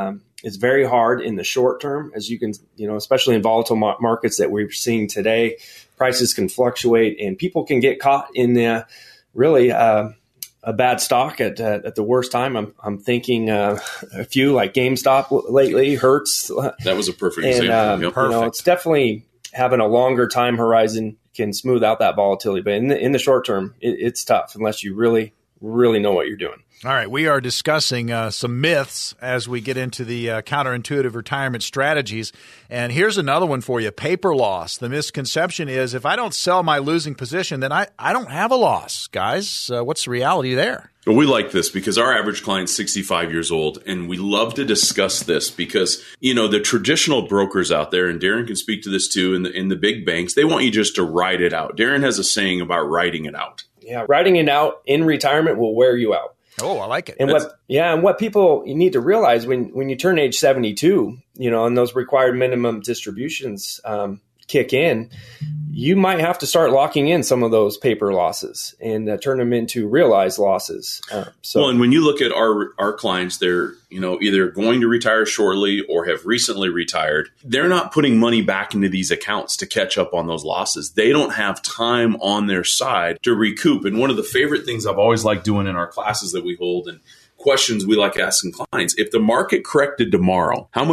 is very hard in the short term, as you can, especially in volatile markets that we're seeing today. Prices can fluctuate, and people can get caught in really a bad stock at the worst time. I'm thinking a few like GameStop lately, Hertz. That was a perfect example. Yep. Perfect. It's definitely having a longer time horizon can smooth out that volatility, but in the short term, it's tough unless you really really know what you're doing. All right, we are discussing some myths as we get into the counterintuitive retirement strategies. And here's another one for you, paper loss. The misconception is if I don't sell my losing position, then I don't have a loss. Guys, what's the reality there? Well, we like this because our average client's 65 years old, and we love to discuss this because, the traditional brokers out there, and Darren can speak to this too, in the big banks, they want you just to ride it out. Darren has a saying about riding it out. Yeah, riding it out in retirement will wear you out. Oh, I like it. And what people you need to realize when you turn age 72, and those required minimum distributions kick in, you might have to start locking in some of those paper losses and turn them into realized losses. And when you look at our clients, they're either going to retire shortly or have recently retired. They're not putting money back into these accounts to catch up on those losses. They don't have time on their side to recoup. And one of the favorite things I've always liked doing in our classes that we hold and questions we like asking clients, if the market corrected tomorrow, how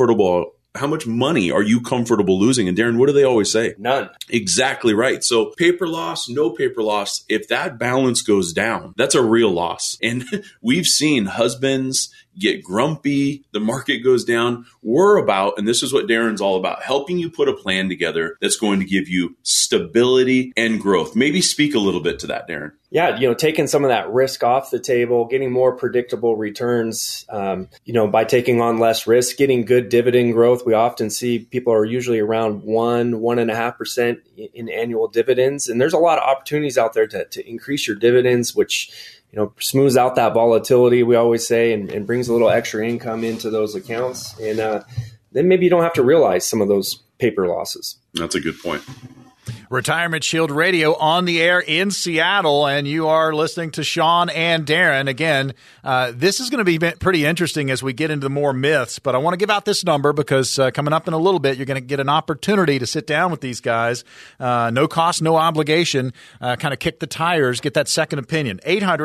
much money are you comfortable losing? And Darren, what do they always say? None. Exactly right. So paper loss, no paper loss. If that balance goes down, that's a real loss. And we've seen husbands get grumpy. The market goes down. We're about, and this is what Darren's all about, helping you put a plan together that's going to give you stability and growth. Maybe speak a little bit to that, Darren. Yeah, taking some of that risk off the table, getting more predictable returns, by taking on less risk, getting good dividend growth. We often see people are usually around 1.5% in annual dividends. And there's a lot of opportunities out there to increase your dividends, which smooths out that volatility, we always say, and brings a little extra income into those accounts. And then maybe you don't have to realize some of those paper losses. That's a good point. Retirement Shield Radio on the air in Seattle, and you are listening to Sean and Darren. Again, this is going to be pretty interesting as we get into more myths, but I want to give out this number because coming up in a little bit, you're going to get an opportunity to sit down with these guys. No cost, no obligation, kind of kick the tires, get that second opinion.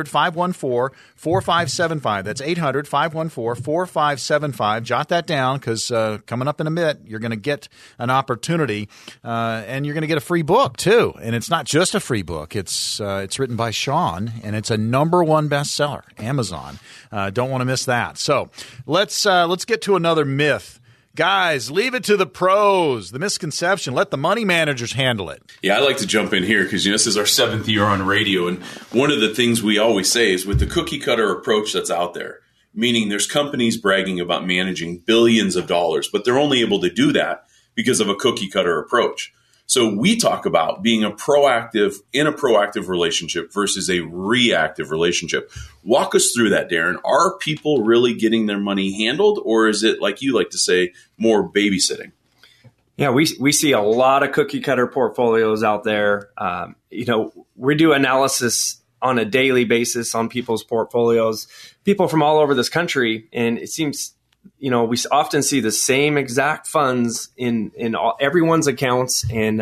800-514-4575. That's 800-514-4575. Jot that down because coming up in a minute, you're going to get an opportunity, and you're going to get a free book too, and it's not just a free book. It's written by Sean, and it's a #1 bestseller, Amazon. Don't want to miss that. So let's get to another myth. Guys, leave it to the pros. The misconception: let the money managers handle it. Yeah, I like to jump in here because this is our 7th year on radio, and one of the things we always say is with the cookie cutter approach that's out there, meaning there's companies bragging about managing billions of dollars, but they're only able to do that because of a cookie cutter approach. So we talk about being in a proactive relationship versus a reactive relationship. Walk us through that, Darren. Are people really getting their money handled, or is it, like you like to say, more babysitting? Yeah, we see a lot of cookie cutter portfolios out there. We do analysis on a daily basis on people's portfolios, people from all over this country, and it seems we often see the same exact funds in everyone's accounts. And,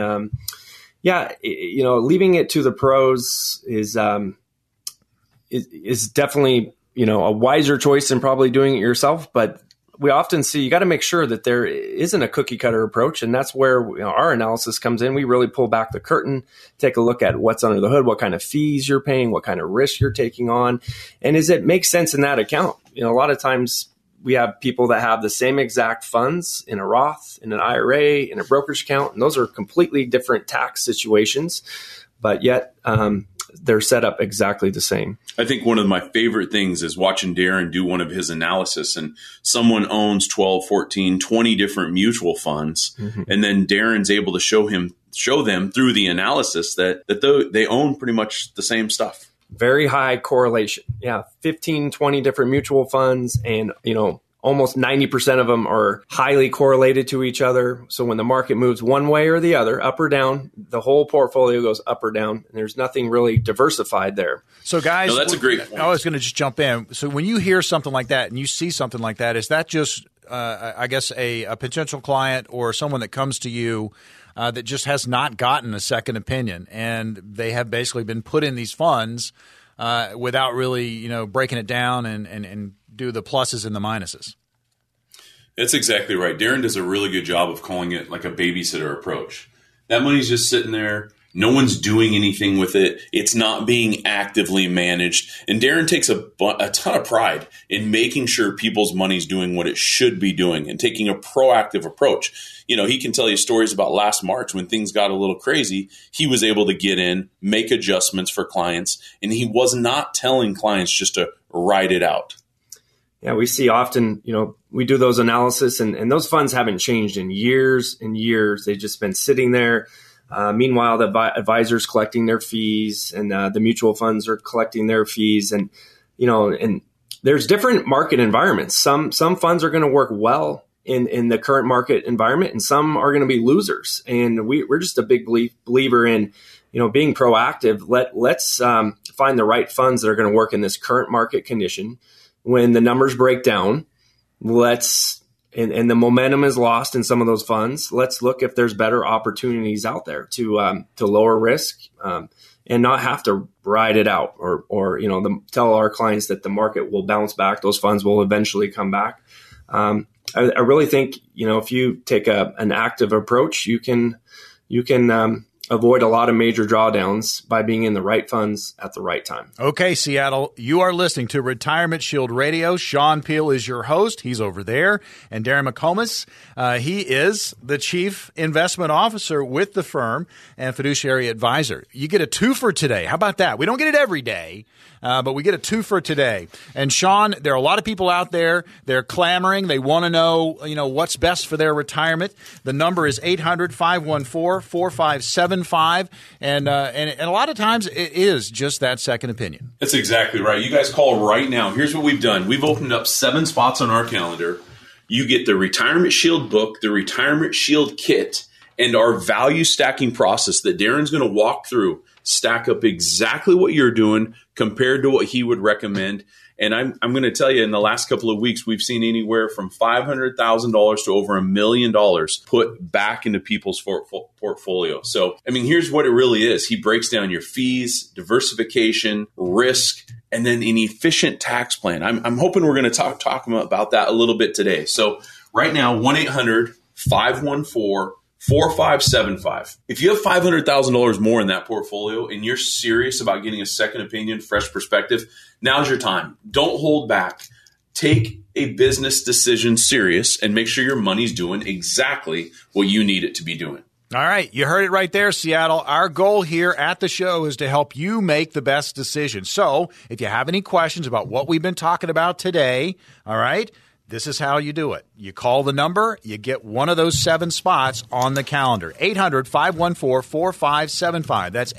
leaving it to the pros is definitely, a wiser choice than probably doing it yourself. But we often see you got to make sure that there isn't a cookie cutter approach. And that's where our analysis comes in. We really pull back the curtain, take a look at what's under the hood, what kind of fees you're paying, what kind of risk you're taking on. And does it make sense in that account? A lot of times, we have people that have the same exact funds in a Roth, in an IRA, in a brokerage account, and those are completely different tax situations, but yet they're set up exactly the same. I think one of my favorite things is watching Darren do one of his analysis, and someone owns 12, 14, 20 different mutual funds, and then Darren's able to show them through the analysis that they own pretty much the same stuff. Very high correlation. Yeah, 15, 20 different mutual funds, and almost 90% of them are highly correlated to each other. So when the market moves one way or the other, up or down, the whole portfolio goes up or down, and there's nothing really diversified there. So guys, that's a great point. I was going to just jump in. So when you hear something like that and you see something like that, is that just, I guess, a potential client or someone that comes to you that just has not gotten a second opinion, and they have basically been put in these funds without really, breaking it down and do the pluses and the minuses? That's exactly right. Darren does a really good job of calling it like a babysitter approach. That money's just sitting there. No one's doing anything with it. It's not being actively managed. And Darren takes a ton of pride in making sure people's money's doing what it should be doing and taking a proactive approach. You know, he can tell you stories about last March when things got a little crazy. He was able to get in, make adjustments for clients, and he was not telling clients just to ride it out. Yeah, we see often, you know, we do those analysis and those funds haven't changed in years and years. They've just been sitting there. Meanwhile, the advisors collecting their fees and the mutual funds are collecting their fees. And, you know, and there's different market environments. Some funds are going to work well in the current market environment, and some are going to be losers. And we're just a big believer in, you know, being proactive. Let's find the right funds that are going to work in this current market condition. When the numbers break down, and the momentum is lost in some of those funds, let's look if there's better opportunities out there to lower risk and not have to ride it out or you know, tell our clients that the market will bounce back. Those funds will eventually come back. I really think, you know, if you take an active approach, you can avoid a lot of major drawdowns by being in the right funds at the right time. Okay, Seattle, you are listening to Retirement Shield Radio. Sean Peel is your host. He's over there. And Darren McComas, he is the Chief Investment Officer with the firm and fiduciary advisor. You get a twofer today. How about that? We don't get it every day, but we get a twofer today. And Sean, there are a lot of people out there. They're clamoring. They want to know, you know, what's best for their retirement. The number is 800-514-4575. And a lot of times it is just that second opinion. That's exactly right. You guys call right now. Here's what we've done. We've opened up 7 spots on our calendar. You get the Retirement Shield book, the Retirement Shield kit, and our value stacking process that Darren's going to walk through. Stack up exactly what you're doing compared to what he would recommend. And I'm going to tell you, in the last couple of weeks, we've seen anywhere from $500,000 to over $1 million put back into people's portfolio. So, I mean, here's what it really is. He breaks down your fees, diversification, risk, and then an efficient tax plan. I'm hoping we're going to talk about that a little bit today. So right now, 1-800-514-4575. If you have $500,000 more in that portfolio and you're serious about getting a second opinion, fresh perspective, now's your time. Don't hold back. Take a business decision serious and make sure your money's doing exactly what you need it to be doing. All right. You heard it right there, Seattle. Our goal here at the show is to help you make the best decision. So if you have any questions about what we've been talking about today, all right, this is how you do it. You call the number, you get one of those 7 spots on the calendar. 800-514-4575. That's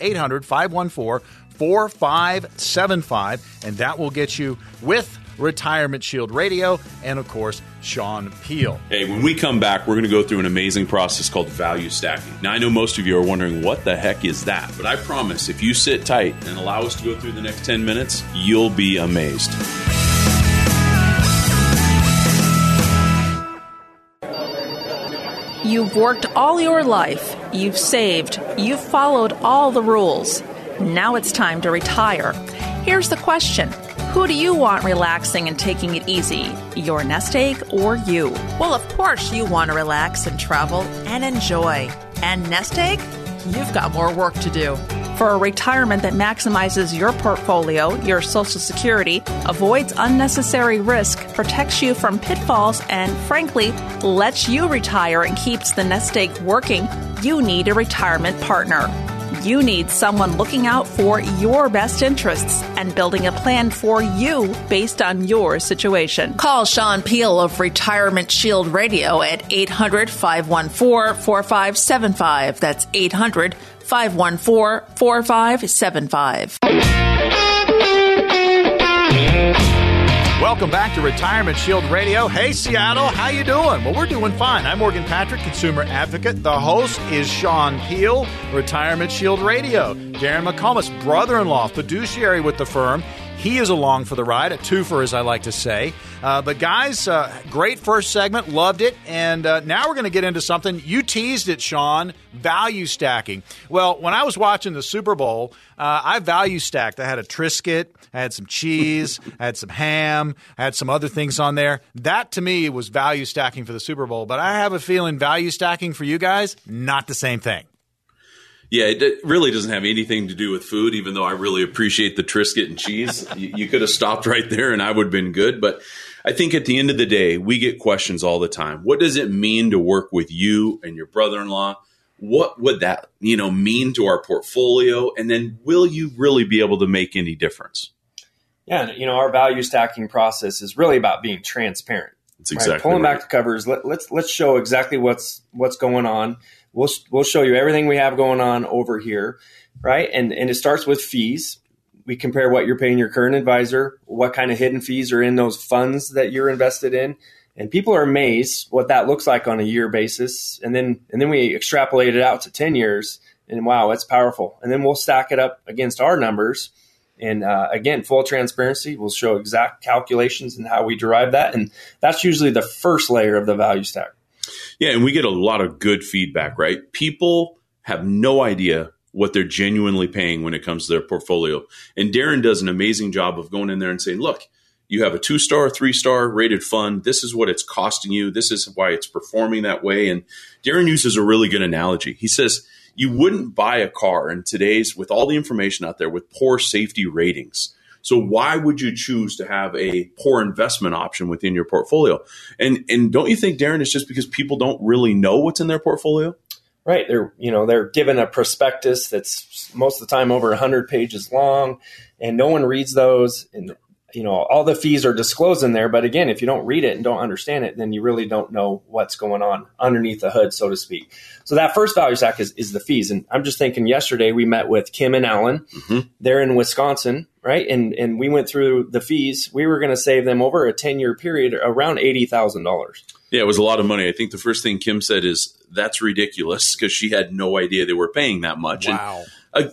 800-514-4575. And that will get you with Retirement Shield Radio and, of course, Sean Peel. Hey, when we come back, we're going to go through an amazing process called value stacking. Now, I know most of you are wondering, what the heck is that? But I promise, if you sit tight and allow us to go through the next 10 minutes, you'll be amazed. You've worked all your life, you've saved, you've followed all the rules. Now it's time to retire. Here's the question. Who do you want relaxing and taking it easy? Your nest egg or you? Well, of course you want to relax and travel and enjoy. And nest egg? You've got more work to do. For a retirement that maximizes your portfolio, your Social Security, avoids unnecessary risk, protects you from pitfalls, and frankly, lets you retire and keeps the nest egg working, you need a retirement partner. You need someone looking out for your best interests and building a plan for you based on your situation. Call Sean Peel of Retirement Shield Radio at 800-514-4575. That's 800-514-4575. Welcome back to Retirement Shield Radio. Hey, Seattle, how you doing? Well, we're doing fine. I'm Morgan Patrick, consumer advocate. The host is Sean Peel, Retirement Shield Radio. Darren McComas, brother-in-law, fiduciary with the firm. He is along for the ride, a twofer, as I like to say. But guys, great first segment. Loved it. And now we're going to get into something. You teased it, Sean, value stacking. Well, when I was watching the Super Bowl, I value stacked. I had a Triscuit. I had some cheese. I had some ham. I had some other things on there. That, to me, was value stacking for the Super Bowl. But I have a feeling value stacking for you guys, not the same thing. Yeah, it really doesn't have anything to do with food, even though I really appreciate the Triscuit and cheese. You could have stopped right there and I would have been good. But I think at the end of the day, we get questions all the time. What does it mean to work with you and your brother-in-law? What would that, mean to our portfolio? And then will you really be able to make any difference? Yeah, our value stacking process is really about being transparent. That's exactly Pulling right. back the covers. Let's show exactly what's going on. We'll show you everything we have going on over here, right? And it starts with fees. We compare what you're paying your current advisor, what kind of hidden fees are in those funds that you're invested in, and people are amazed what that looks like on a year basis. And then we extrapolate it out to 10 years, and wow, it's powerful. And then we'll stack it up against our numbers. And again, full transparency. We'll show exact calculations and how we derive that. And that's usually the first layer of the value stack. Yeah, and we get a lot of good feedback, right? People have no idea what they're genuinely paying when it comes to their portfolio. And Darren does an amazing job of going in there and saying, look, you have a 2-star, 3-star rated fund. This is what it's costing you. This is why it's performing that way. And Darren uses a really good analogy. He says, you wouldn't buy a car in today's, with all the information out there, with poor safety ratings. So why would you choose to have a poor investment option within your portfolio? And don't you think, Darren, it's just because people don't really know what's in their portfolio? Right. They're given a prospectus that's most of the time over 100 pages long, and no one reads those. And, all the fees are disclosed in there. But again, if you don't read it and don't understand it, then you really don't know what's going on underneath the hood, so to speak. So that first value stack is the fees. And I'm just thinking yesterday we met with Kim and Alan. Mm-hmm. They're in Wisconsin, right? And we went through the fees. We were going to save them over a 10-year period around $80,000. Yeah, it was a lot of money. I think the first thing Kim said is, that's ridiculous, because she had no idea they were paying that much. Wow. And,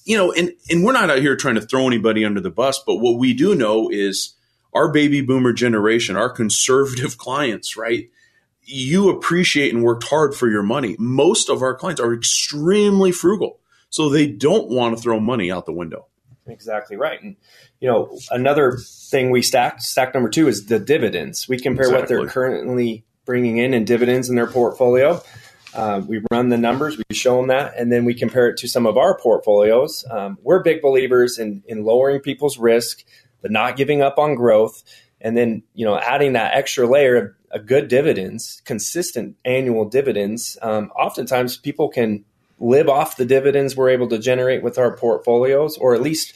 and we're not out here trying to throw anybody under the bus, but what we do know is our baby boomer generation, our conservative clients, right? You appreciate and worked hard for your money. Most of our clients are extremely frugal, so they don't want to throw money out the window. Exactly right. And, another thing we stack number 2 is the dividends. We compare what they're currently bringing in dividends in their portfolio. We run the numbers, we show them that, and then we compare it to some of our portfolios. We're big believers in lowering people's risk, but not giving up on growth. And then, adding that extra layer of good dividends, consistent annual dividends. Oftentimes people can live off the dividends we're able to generate with our portfolios, or at least,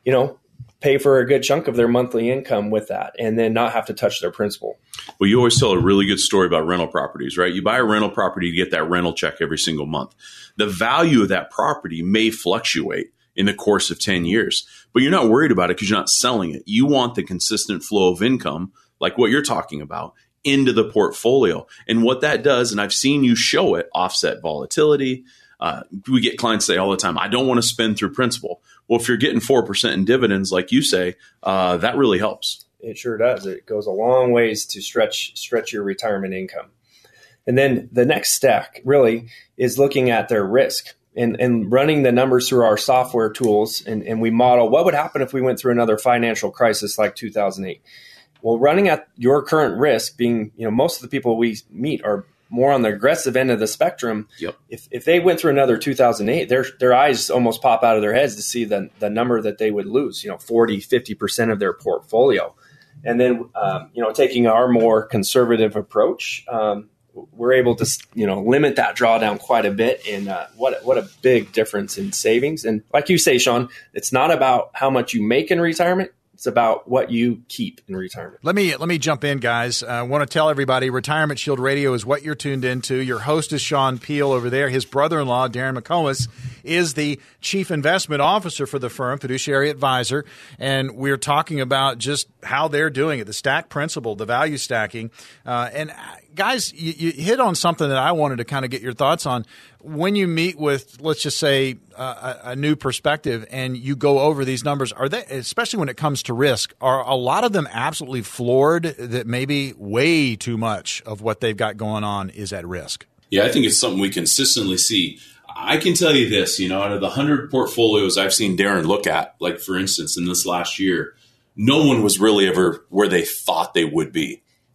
pay for a good chunk of their monthly income with that, and then not have to touch their principal. Well, you always tell a really good story about rental properties, right? You buy a rental property to get that rental check every single month. The value of that property may fluctuate in the course of 10 years, but you're not worried about it because you're not selling it. You want the consistent flow of income, like what you're talking about, into the portfolio. And what that does, and I've seen you show it, offset volatility. We get clients say all the time, I don't want to spend through principal. Well, if you're getting 4% in dividends, like you say, that really helps. It sure does. It goes a long ways to stretch your retirement income. And then the next stack really is looking at their risk and running the numbers through our software tools. And we model what would happen if we went through another financial crisis like 2008. Well, running at your current risk, being, most of the people we meet are more on the aggressive end of the spectrum. Yep. If they went through another 2008, their eyes almost pop out of their heads to see the number that they would lose, 40, 50% of their portfolio. And then, taking our more conservative approach, we're able to, limit that drawdown quite a bit. And what a big difference in savings. And like you say, Sean, it's not about how much you make in retirement. It's about what you keep in retirement. Let me jump in, guys. I want to tell everybody Retirement Shield Radio is what you're tuned into. Your host is Sean Peel over there. His brother-in-law, Darren McComas, is the chief investment officer for the firm, fiduciary advisor. And we're talking about just how they're doing it, the stack principle, the value stacking. And guys, you hit on something that I wanted to kind of get your thoughts on. When you meet with, let's just say, a new perspective and you go over these numbers, are they, especially when it comes to risk, are a lot of them absolutely floored that maybe way too much of what they've got going on is at risk? Yeah, I think it's something we consistently see. I can tell you this, out of the 100 portfolios I've seen Darren look at, like for instance, in this last year, no one was really ever where they thought they would be.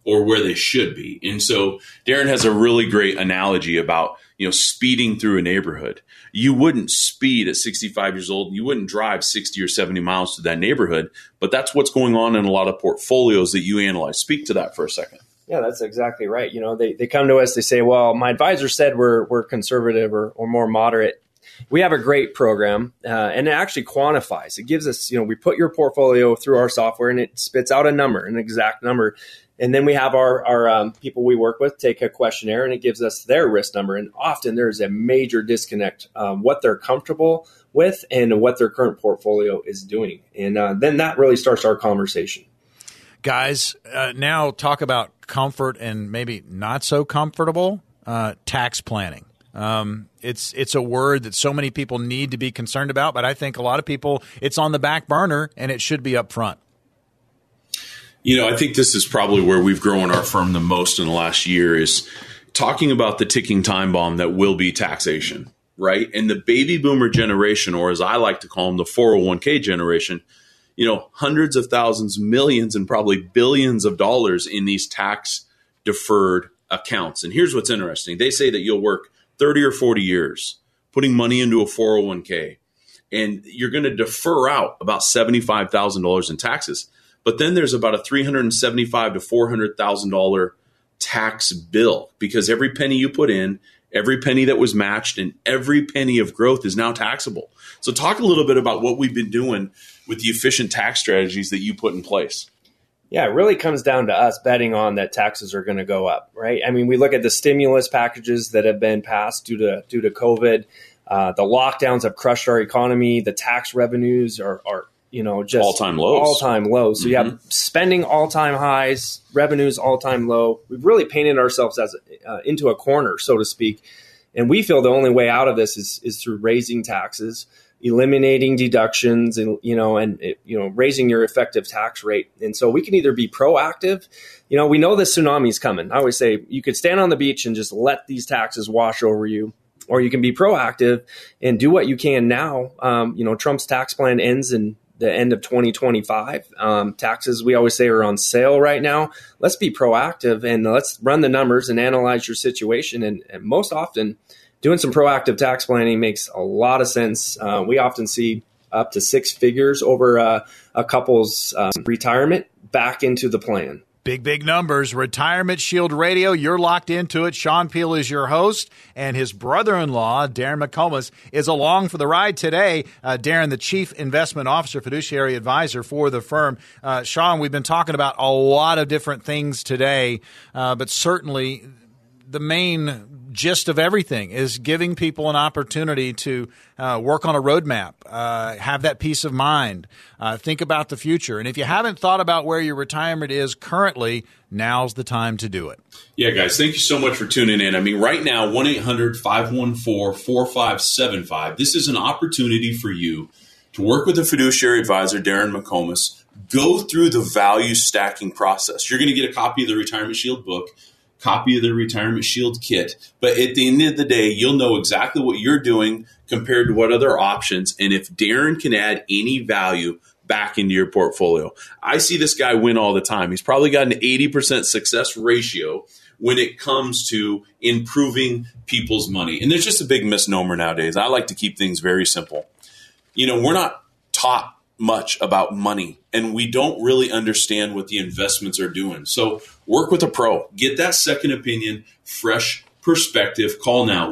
or where they should be. And so Darren has a really great analogy about, speeding through a neighborhood. You wouldn't speed at 65 years old. You wouldn't drive 60 or 70 miles to that neighborhood, but that's what's going on in a lot of portfolios that you analyze. Speak to that for a second. Yeah, that's exactly right. They come to us, they say, well, my advisor said we're conservative or more moderate. We have a great program, and it actually quantifies. It gives us, we put your portfolio through our software and it spits out a number, an exact number. And then we have our people we work with take a questionnaire and it gives us their risk number. And often there's a major disconnect, what they're comfortable with and what their current portfolio is doing. And then that really starts our conversation. Guys, now talk about comfort and maybe not so comfortable, tax planning. It's a word that so many people need to be concerned about, but I think a lot of people, it's on the back burner and it should be up front. I think this is probably where we've grown our firm the most in the last year is talking about the ticking time bomb that will be taxation, right? And the baby boomer generation, or as I like to call them, the 401k generation, hundreds of thousands, millions, and probably billions of dollars in these tax deferred accounts. And here's what's interesting. They say that you'll work 30 or 40 years putting money into a 401k, and you're going to defer out about $75,000 in taxes. But then there's about a $375,000 to $400,000 tax bill because every penny you put in, every penny that was matched, and every penny of growth is now taxable. So talk a little bit about what we've been doing with the efficient tax strategies that you put in place. Yeah, it really comes down to us betting on that taxes are going to go up, right? I mean, we look at the stimulus packages that have been passed due to COVID. The lockdowns have crushed our economy. The tax revenues are just all-time lows. So you have spending all-time highs, revenues all-time low. We've really painted ourselves as into a corner, so to speak. And we feel the only way out of this is through raising taxes, eliminating deductions, and raising your effective tax rate. And so we can either be proactive. We know the tsunami's coming. I always say you could stand on the beach and just let these taxes wash over you. Or you can be proactive and do what you can now. Trump's tax plan ends in the end of 2025. Taxes, we always say, are on sale right now. Let's be proactive and let's run the numbers and analyze your situation. And most often, doing some proactive tax planning makes a lot of sense. We often see up to 6 figures over a couple's retirement back into the plan. Big numbers. Retirement Shield Radio, you're locked into it. Sean Peel is your host, and his brother-in-law, Darren McComas, is along for the ride today. Darren, the Chief Investment Officer, Fiduciary Advisor for the firm. Sean, we've been talking about a lot of different things today, but certainly the main gist of everything is giving people an opportunity to work on a roadmap, have that peace of mind, think about the future. And if you haven't thought about where your retirement is currently, now's the time to do it. Yeah, guys, thank you so much for tuning in. I mean, right now, 1-800-514-4575. This is an opportunity for you to work with a fiduciary advisor, Darren McComas, go through the value stacking process. You're going to get a copy of the Retirement Shield book, copy of the Retirement Shield kit. But at the end of the day, you'll know exactly what you're doing compared to what other options. And if Darren can add any value back into your portfolio. I see this guy win all the time. He's probably got an 80% success ratio when it comes to improving people's money. And there's just a big misnomer nowadays. I like to keep things very simple. We're not taught much about money, and we don't really understand what the investments are doing. So work with a pro. Get that second opinion, fresh perspective. Call now,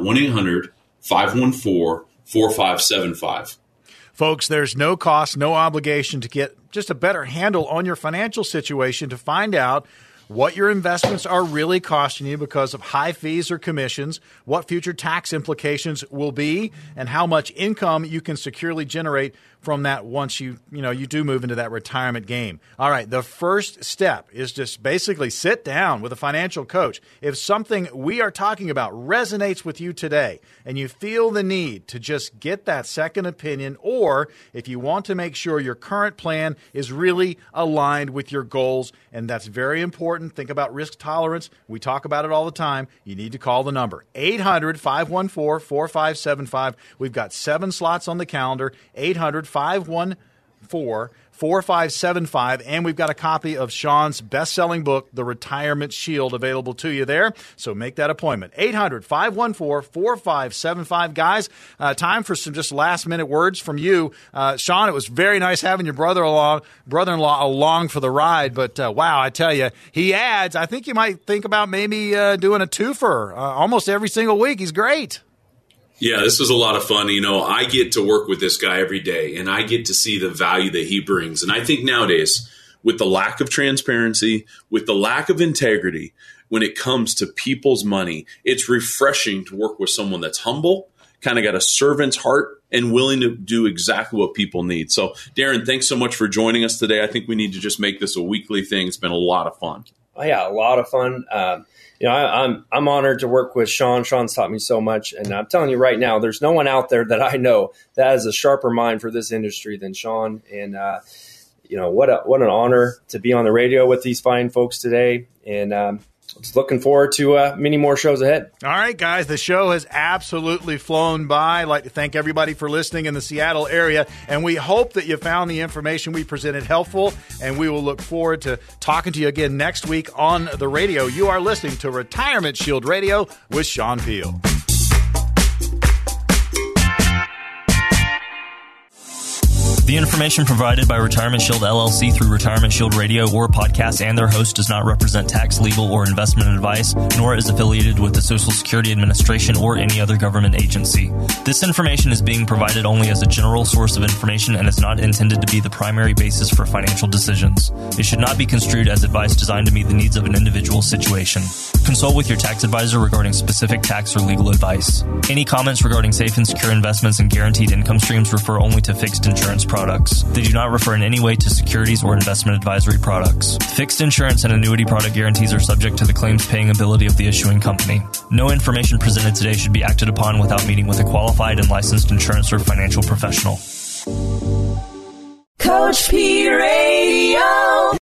1-800-514-4575. Folks, there's no cost, no obligation to get just a better handle on your financial situation, to find out what your investments are really costing you because of high fees or commissions, what future tax implications will be, and how much income you can securely generate from that once you do move into that retirement game. All right, the first step is just basically sit down with a financial coach. If something we are talking about resonates with you today and you feel the need to just get that second opinion, or if you want to make sure your current plan is really aligned with your goals, and that's very important. Think about risk tolerance. We talk about it all the time. You need to call the number, 800-514-4575. We've got 7 slots on the calendar, 800-514-4575. 800-514-4575. And we've got a copy of Sean's best-selling book, The Retirement Shield, available to you there. So make that appointment. 800-514-4575. Guys, time for some just last-minute words from you. Sean, it was very nice having your brother-in-law along for the ride. But, wow, I tell you, he adds, I think you might think about maybe doing a twofer almost every single week. He's great. Yeah, this was a lot of fun. You know, I get to work with this guy every day, and I get to see the value that he brings. And I think nowadays, with the lack of transparency, with the lack of integrity, when it comes to people's money, it's refreshing to work with someone that's humble, kind of got a servant's heart, and willing to do exactly what people need. So, Darren, thanks so much for joining us today. I think we need to just make this a weekly thing. It's been a lot of fun. Oh, yeah, a lot of fun. I'm honored to work with Sean. Sean's taught me so much, and I'm telling you right now, there's no one out there that I know that has a sharper mind for this industry than Sean. And what an honor to be on the radio with these fine folks today. And just looking forward to many more shows ahead. All right, guys, the show has absolutely flown by. I'd like to thank everybody for listening in the Seattle area, and we hope that you found the information we presented helpful, and we will look forward to talking to you again next week on the radio. You are listening to Retirement Shield Radio with Sean Peel. The information provided by Retirement Shield LLC through Retirement Shield Radio or podcast and their host does not represent tax, legal, or investment advice, nor is affiliated with the Social Security Administration or any other government agency. This information is being provided only as a general source of information and is not intended to be the primary basis for financial decisions. It should not be construed as advice designed to meet the needs of an individual situation. Consult with your tax advisor regarding specific tax or legal advice. Any comments regarding safe and secure investments and guaranteed income streams refer only to fixed insurance products. They do not refer in any way to securities or investment advisory products. Fixed insurance and annuity product guarantees are subject to the claims paying ability of the issuing company. No information presented today should be acted upon without meeting with a qualified and licensed insurance or financial professional. Coach P Radio.